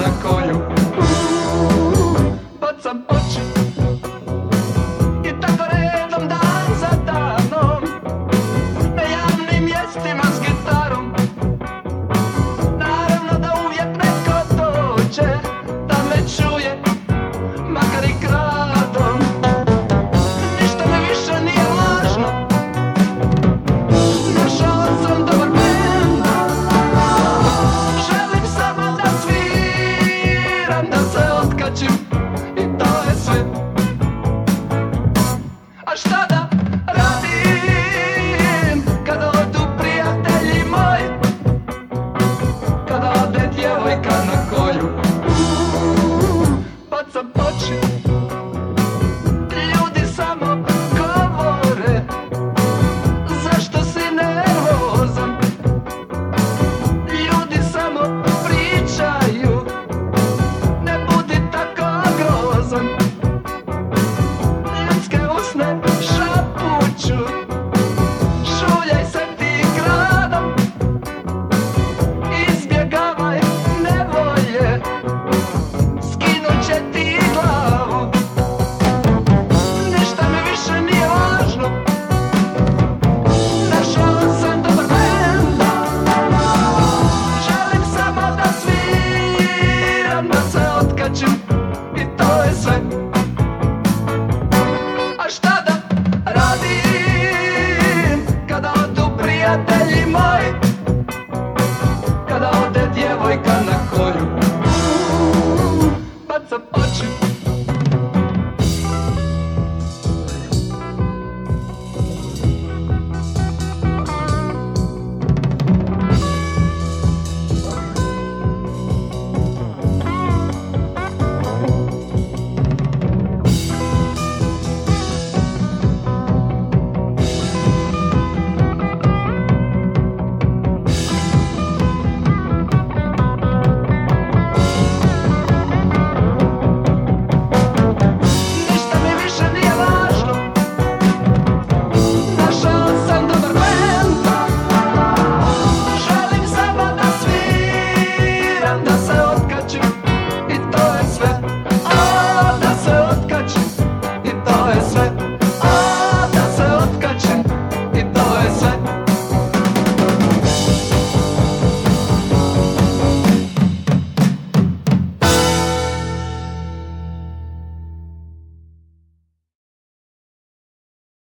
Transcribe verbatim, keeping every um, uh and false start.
na koju uh, bacam oči i tako redom dan za danom na javnim mjestima s gitarom. Naravno da uvijek neko dođe da me čuje, makar i kradom. Ništa mi više nije važno, našao sam dobar bend. Želim samo da sviram, da se otkačim i to je sve. A šta da radim kada odu prijatelji moji, kada ode djevojka na koju uh, bacam oči. Ljudi samo govore zašto si nervozan. Ljudi samo pričaju ne budi tako grozan. Ljudske usne šapuću, šuljaj se ti gradom, izbjegavaj nevolje, skinut će ti glavu. Ništa mi više nije važno, našao sam dobar bend. Želim samo da sviram, da se otkačim